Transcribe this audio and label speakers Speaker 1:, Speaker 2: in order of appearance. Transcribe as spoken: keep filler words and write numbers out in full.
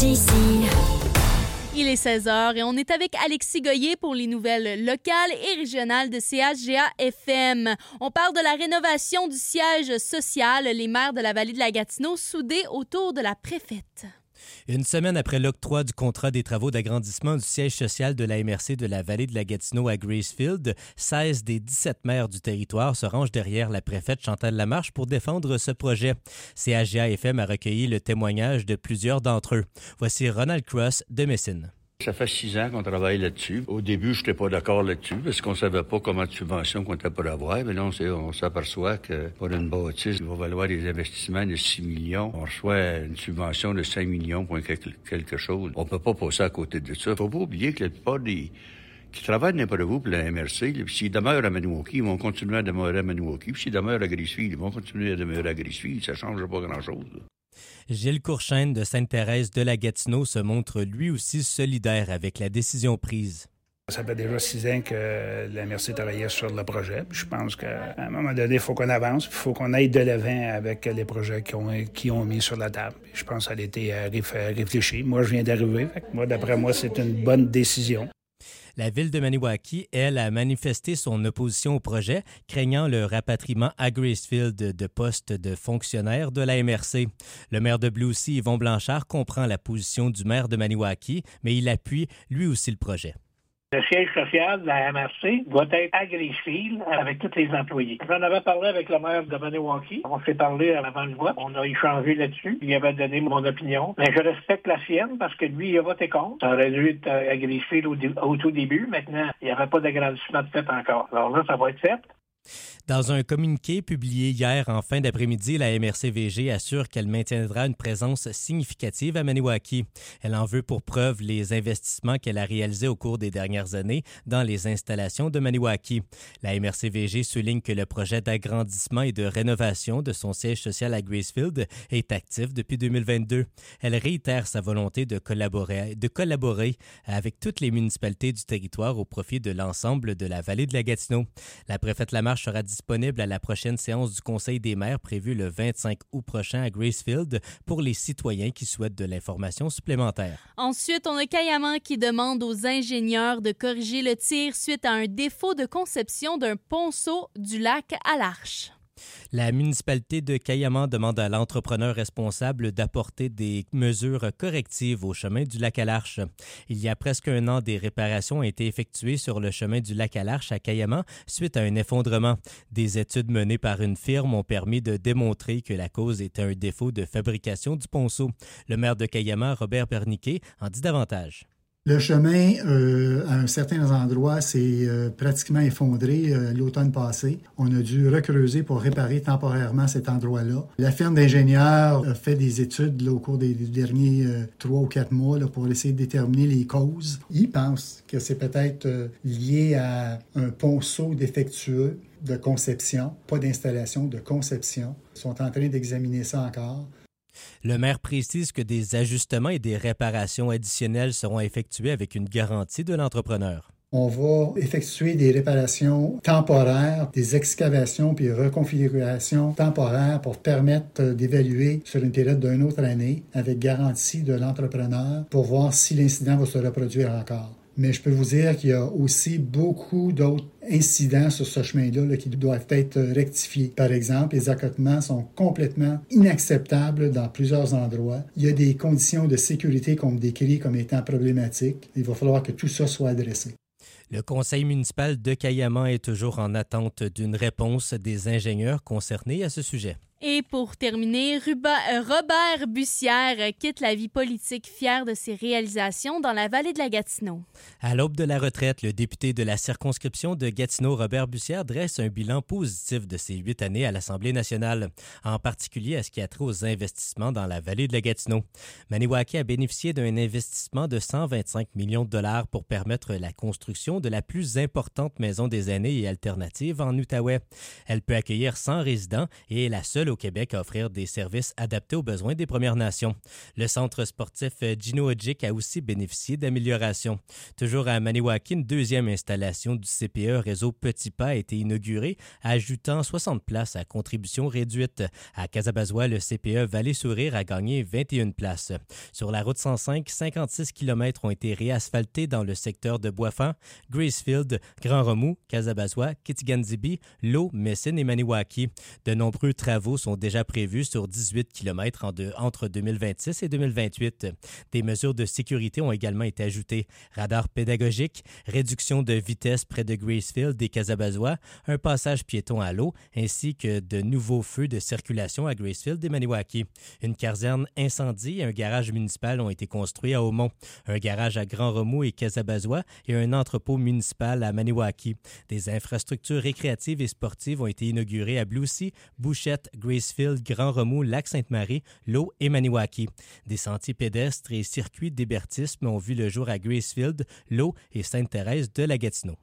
Speaker 1: C J C.
Speaker 2: Il est seize heures et on est avec Alexis Goyer pour les nouvelles locales et régionales de C H G A F M. On parle de la rénovation du siège social, les maires de la vallée de la Gatineau soudés autour de la préfète.
Speaker 3: Une semaine après l'octroi du contrat des travaux d'agrandissement du siège social de la M R C de la vallée de la Gatineau à Gracefield, seize des dix-sept maires du territoire se rangent derrière la préfète Chantal Lamarche pour défendre ce projet. C H G A F M a recueilli le témoignage de plusieurs d'entre eux. Voici Ronald Cross de Messine.
Speaker 4: Ça fait six ans qu'on travaille là-dessus. Au début, je n'étais pas d'accord là-dessus parce qu'on savait pas comment de subventions qu'on était pour avoir. Mais là, on, on s'aperçoit que pour une bâtisse, il va valoir des investissements de six millions. On reçoit une subvention de cinq millions pour quelque chose. On peut pas passer à côté de ça. Faut pas oublier que la plupart des qui travaillent n'importe où pour la M R C, puis s'ils demeurent à Maniwaki, ils vont continuer à demeurer à Maniwaki. Puis s'ils demeurent à Gracefield, ils vont continuer à demeurer à Gracefield. Ça ne change pas grand-chose, là.
Speaker 3: Gilles Courchaine de Sainte-Thérèse de la Gatineau se montre lui aussi solidaire avec la décision prise.
Speaker 5: Ça fait déjà six ans que la M R C travaillait sur le projet. Je pense qu'à un moment donné, il faut qu'on avance, il faut qu'on aille de l'avant avec les projets qu'ils ont, qu'ils ont mis sur la table. Je pense que ça a été réfléchi. Moi, je viens d'arriver. Moi, d'après moi, c'est une bonne décision.
Speaker 3: La ville de Maniwaki, elle, a manifesté son opposition au projet, craignant le rapatriement à Gracefield de postes de fonctionnaires de la M R C. Le maire de Blue Sea, Yvon Blanchard, comprend la position du maire de Maniwaki, mais il appuie lui aussi le projet.
Speaker 6: Le siège social de la M R C doit être à Gracefield avec tous les employés. J'en avais parlé avec le maire de Maniwaki. On s'est parlé avant le vote. On a échangé là-dessus. Il avait donné mon opinion. Mais je respecte la sienne parce que lui, il a voté contre. Ça aurait dû être à Gracefield au, au tout début. Maintenant, il n'y aurait pas d'agrandissement de fait encore. Alors là, ça va être fait.
Speaker 3: Dans un communiqué publié hier en fin d'après-midi, la M R C V G assure qu'elle maintiendra une présence significative à Maniwaki. Elle en veut pour preuve les investissements qu'elle a réalisés au cours des dernières années dans les installations de Maniwaki. La M R C V G souligne que le projet d'agrandissement et de rénovation de son siège social à Gracefield est actif depuis deux mille vingt-deux. Elle réitère sa volonté de collaborer, de collaborer avec toutes les municipalités du territoire au profit de l'ensemble de la vallée de la Gatineau. La préfète Lamarche sera disponible à la prochaine séance du Conseil des maires prévue le vingt-cinq août prochain à Gracefield pour les citoyens qui souhaitent de l'information supplémentaire.
Speaker 2: Ensuite, on a Kayaman qui demande aux ingénieurs de corriger le tir suite à un défaut de conception d'un ponceau du lac à l'Arche.
Speaker 3: La municipalité de Kayaman demande à l'entrepreneur responsable d'apporter des mesures correctives au chemin du lac à l'Arche. Il y a presque un an, des réparations ont été effectuées sur le chemin du lac à l'Arche à Kayaman suite à un effondrement. Des études menées par une firme ont permis de démontrer que la cause était un défaut de fabrication du ponceau. Le maire de Kayaman, Robert Perniquet, en dit davantage.
Speaker 7: Le chemin, euh, à un certain endroit, s'est euh, pratiquement effondré euh, l'automne passé. On a dû recreuser pour réparer temporairement cet endroit-là. La firme d'ingénieurs a fait des études là, au cours des, des derniers euh, trois ou quatre mois là, pour essayer de déterminer les causes. Ils pensent que c'est peut-être euh, lié à un ponceau défectueux de conception, pas d'installation, de conception. Ils sont en train d'examiner ça encore.
Speaker 3: Le maire précise que des ajustements et des réparations additionnelles seront effectués avec une garantie de l'entrepreneur.
Speaker 7: On va effectuer des réparations temporaires, des excavations puis reconfigurations temporaires pour permettre d'évaluer sur une période d'une autre année avec garantie de l'entrepreneur pour voir si l'incident va se reproduire encore. Mais je peux vous dire qu'il y a aussi beaucoup d'autres incidents sur ce chemin-là là, qui doivent être rectifiés. Par exemple, les accotements sont complètement inacceptables dans plusieurs endroits. Il y a des conditions de sécurité qu'on décrit comme étant problématiques. Il va falloir que tout ça soit adressé.
Speaker 3: Le conseil municipal de Kayaman est toujours en attente d'une réponse des ingénieurs concernés à ce sujet.
Speaker 2: Et pour terminer, Ruba, euh, Robert Bussière quitte la vie politique fier de ses réalisations dans la vallée de la Gatineau.
Speaker 3: À l'aube de la retraite, le député de la circonscription de Gatineau, Robert Bussière, dresse un bilan positif de ses huit années à l'Assemblée nationale, en particulier à ce qui a trait aux investissements dans la vallée de la Gatineau. Maniwaki a bénéficié d'un investissement de cent vingt-cinq millions de dollars pour permettre la construction de la plus importante maison des aînés et alternative en Outaouais. Elle peut accueillir cent résidents et est la seule au Québec à offrir des services adaptés aux besoins des Premières Nations. Le centre sportif Gino Odjick a aussi bénéficié d'améliorations. Toujours à Maniwaki, une deuxième installation du C P E Réseau Petit Pas a été inaugurée, ajoutant soixante places à contribution réduite. À Casabazois, le C P E Vallée-Sourire a gagné vingt et une places. Sur la route cent cinq, cinquante-six kilomètres ont été réasphaltés dans le secteur de Boisfand, Gracefield, Grand-Remous, Casabazois, Kitigan-Zibi, L'Eau, Messine et Maniwaki. De nombreux travaux sont déjà prévus sur dix-huit kilomètres en de, entre deux mille vingt-six et deux mille vingt-huit. Des mesures de sécurité ont également été ajoutées. Radar pédagogique, réduction de vitesse près de Gracefield et Casabazois, un passage piéton à l'eau, ainsi que de nouveaux feux de circulation à Gracefield et Maniwaki. Une caserne incendie et un garage municipal ont été construits à Aumont. Un garage à Grand-Remous et Casabazois et un entrepôt municipal à Maniwaki. Des infrastructures récréatives et sportives ont été inaugurées à Bloussy, Bouchette, Gracefield, Grand-Remous, Lac-Sainte-Marie, L'Eau et Maniwaki. Des sentiers pédestres et circuits d'hébertisme ont vu le jour à Gracefield, L'Eau et Sainte-Thérèse de la Gatineau.